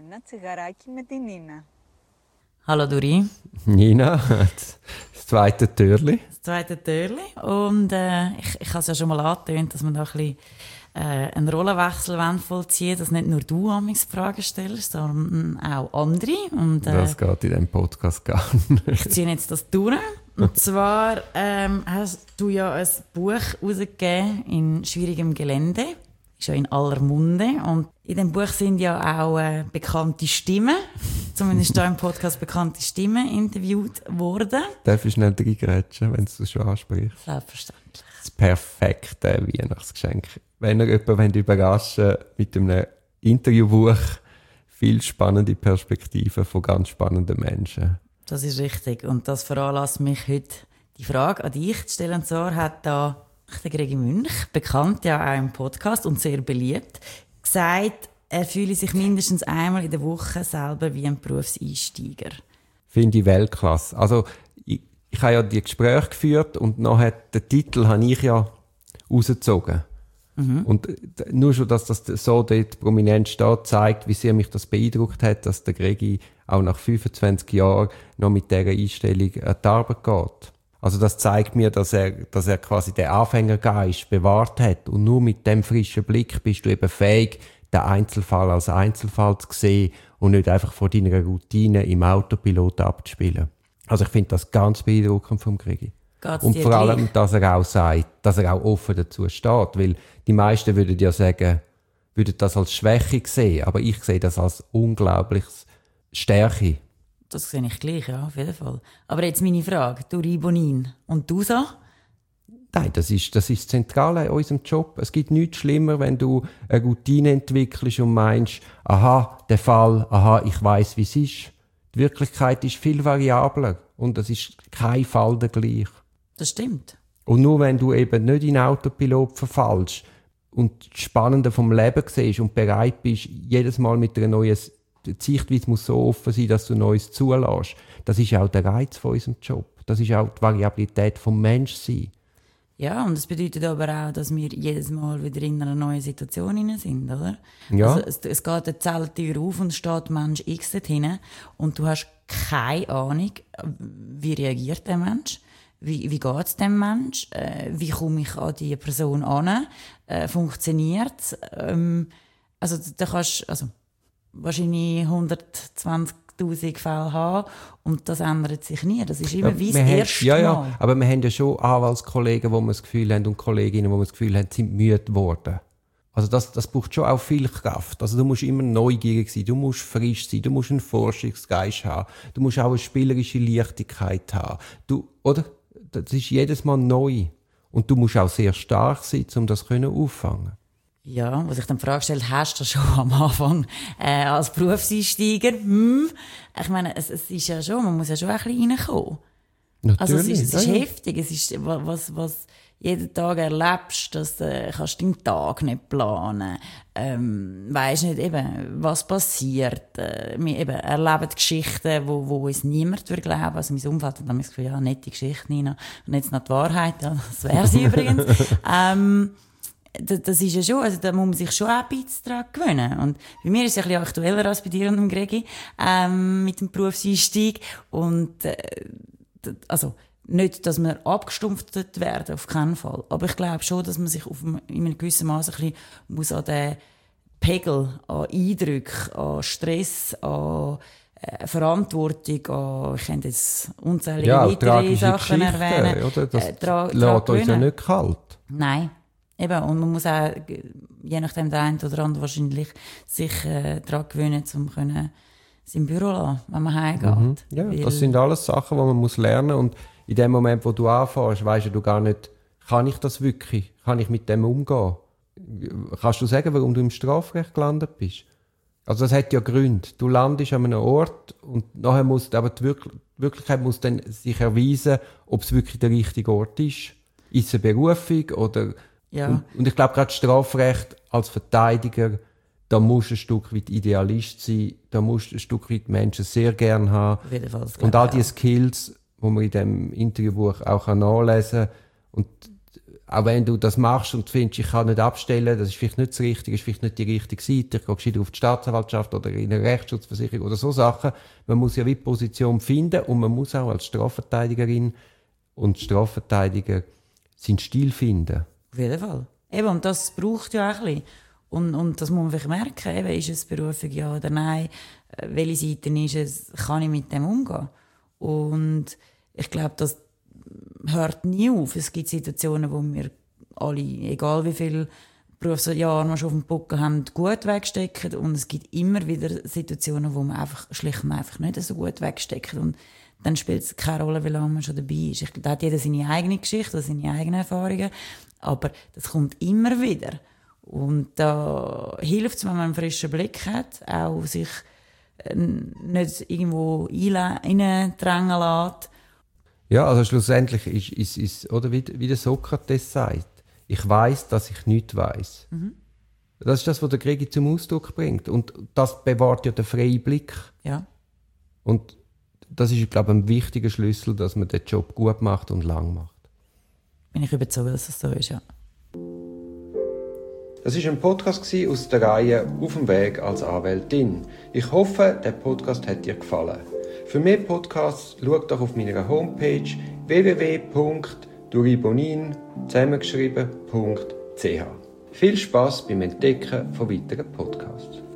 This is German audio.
Ένα τσιγαράκι με την Νίνα. Hallo Duri. Nina, das zweite Türli. Das zweite Türli. Und ich habe es ja schon mal angetönt, dass wir da ein bisschen einen Rollenwechsel vollziehen, dass nicht nur du amigs Fragen stellst, sondern auch andere. Und, das geht in diesem Podcast gar nicht. Ich ziehe jetzt das durch. Und zwar hast du ja ein Buch herausgegeben in schwierigem Gelände. Ist ja in aller Munde. Und in diesem Buch sind ja auch bekannte Stimmen, zumindest hier im Podcast bekannte Stimmen interviewt worden. Darf ich schnell reingrätschen, wenn du es schon ansprichst? Selbstverständlich. Das perfekte Weihnachtsgeschenk. Wenn ihr jemanden überraschen mit einem Interviewbuch, viel spannende Perspektiven von ganz spannenden Menschen. Das ist richtig. Und das veranlasst mich heute, die Frage an dich zu stellen. Und zwar hat da der Gregi Münch, bekannt ja auch im Podcast und sehr beliebt, gesagt, er fühle sich mindestens einmal in der Woche selber wie ein Berufseinsteiger. Finde ich Weltklasse. Also, ich habe ja die Gespräche geführt und nachher den Titel habe ich ja rausgezogen. Und nur schon, dass das so dort prominent steht, zeigt, wie sehr mich das beeindruckt hat, dass der Gregi auch nach 25 Jahren noch mit dieser Einstellung an die Arbeit geht. Also das zeigt mir, dass er quasi den Anfängergeist bewahrt hat. Und nur mit dem frischen Blick bist du eben fähig, den Einzelfall als Einzelfall zu sehen und nicht einfach vor deiner Routine im Autopilot abzuspielen. Also ich finde das ganz beeindruckend vom Gregi. Und vor allem, dass er auch sagt, dass er auch offen dazu steht. Weil die meisten würden ja sagen, würden das als Schwäche sehen. Aber ich sehe das als unglaubliches Stärke. Das sehe ich gleich, ja, auf jeden Fall. Aber jetzt meine Frage, du Ribonin und du so? Nein, das ist das Zentrale in unserem Job. Es gibt nichts schlimmer, wenn du eine Routine entwickelst und meinst, aha, der Fall, aha, ich weiss, wie es ist. Die Wirklichkeit ist viel variabler und es ist kein Fall der gleich. Das stimmt. Und nur wenn du eben nicht in Autopilot verfallst und das Spannende vom Leben siehst und bereit bist, jedes Mal mit einer neuen Sichtweise muss so offen sein, dass du Neues zulässt. Das ist auch der Reiz von unserem Job. Das ist auch die Variabilität vom Menschsein. Ja, und das bedeutet aber auch, dass wir jedes Mal wieder in einer neuen Situation sind, oder? Ja. Also es geht eine Zelltür auf und steht Mensch X dorthin und du hast keine Ahnung, wie reagiert der Mensch, wie geht es dem Mensch, wie komme ich an diese Person an, funktioniert es? Also da kannst wahrscheinlich 120'000 Fälle haben und das ändert sich nie. Das ist immer wie das erste Mal. Ja, aber wir haben ja schon Anwaltskollegen, wo wir das Gefühl haben, und Kolleginnen, wo wir das Gefühl haben, sind müde geworden. Also das braucht schon auch viel Kraft. Also du musst immer neugierig sein, du musst frisch sein, du musst einen Forschungsgeist haben, du musst auch eine spielerische Leichtigkeit haben. Das ist jedes Mal neu. Und du musst auch sehr stark sein, um das auffangen. Ja, was ich dann die Frage stelle, hast du schon am Anfang als Berufseinsteiger? Ich meine, es ist ja schon, man muss ja schon ein bisschen reinkommen. Natürlich, also es ist heftig, es ist, was jeden Tag erlebst, dass kannst deinen Tag nicht planen, weisst nicht eben, was passiert. Wir eben erleben Geschichten, wo uns niemand glauben würde. Also mein Umfeld hat dann das Gefühl, ja, nette Geschichte, Nina, und jetzt noch die Wahrheit, ja, das wäre sie übrigens. Das ist ja schon, also da muss man sich schon auch ein bisschen daran gewöhnen. Und bei mir ist es ein bisschen aktueller als bei dir und dem Gregi, mit dem Berufseinstieg. Und, also, nicht, dass wir abgestumpft werden, auf keinen Fall. Aber ich glaube schon, dass man sich in einem gewissen Maß ein bisschen muss an den Pegel, an Eindrücken, an Stress, an Verantwortung, an, ich könnte jetzt unzählige weitere Sachen erwähnen. Oder? Das lässt uns ja nicht kalt. Nein. Eben, und man muss auch, je nachdem der eine oder andere wahrscheinlich, sich daran gewöhnen, um sein Büro zu lassen, wenn man heimgeht. Ja, das sind alles Sachen, die man muss lernen muss. Und in dem Moment, wo du anfängst, weisst du gar nicht, kann ich das wirklich? Kann ich mit dem umgehen? Kannst du sagen, warum du im Strafrecht gelandet bist? Also das hat ja Gründe. Du landest an einem Ort und nachher muss aber die Wirklichkeit muss dann sich erweisen, ob es wirklich der richtige Ort ist. Ist es eine Berufung oder... Ja. Und ich glaube, gerade Strafrecht als Verteidiger, da musst du ein Stück weit Idealist sein, da musst du ein Stück weit Menschen sehr gerne haben. Auf jeden Fall, und all diese Skills, die man in diesem Interviewbuch auch nachlesen kann. Und auch wenn du das machst und findest, ich kann nicht abstellen, das ist vielleicht nicht das Richtige, ist vielleicht nicht die richtige Seite, ich gehe gescheiter auf die Staatsanwaltschaft oder in eine Rechtsschutzversicherung oder so Sachen. Man muss ja wie die Position finden und man muss auch als Strafverteidigerin und Strafverteidiger seinen Stil finden. Auf jeden Fall. Eben, und das braucht ja auch ein bisschen. Und das muss man vielleicht merken, eben, ist es Berufung, ja oder nein, welche Seite ist es, kann ich mit dem umgehen? Und ich glaube, das hört nie auf. Es gibt Situationen, wo wir alle, egal wie viele Berufsjahre wir schon auf dem Buckel haben, gut wegstecken. Und es gibt immer wieder Situationen, wo man einfach schlicht und einfach nicht so gut wegsteckt. Und dann spielt es keine Rolle, wie lange man schon dabei ist. Da hat jeder seine eigene Geschichte, seine eigenen Erfahrungen. Aber das kommt immer wieder. Und da hilft es, wenn man einen frischen Blick hat, auch sich nicht irgendwo reindrängen lässt. Ja, also schlussendlich ist oder wie der Sokrates sagt, ich weiss, dass ich nichts weiss. Mhm. Das ist das, was der Gregi zum Ausdruck bringt. Und das bewahrt ja den freien Blick. Ja. Und das ist, glaube ich, ein wichtiger Schlüssel, dass man den Job gut macht und lang macht. Bin ich überzeugt, dass es so ist, ja. Das war ein Podcast aus der Reihe «Auf dem Weg als Anwältin». Ich hoffe, der Podcast hat dir gefallen. Für mehr Podcasts schau doch auf meiner Homepage www.duribonin zusammengeschrieben.ch. Viel Spass beim Entdecken von weiteren Podcasts.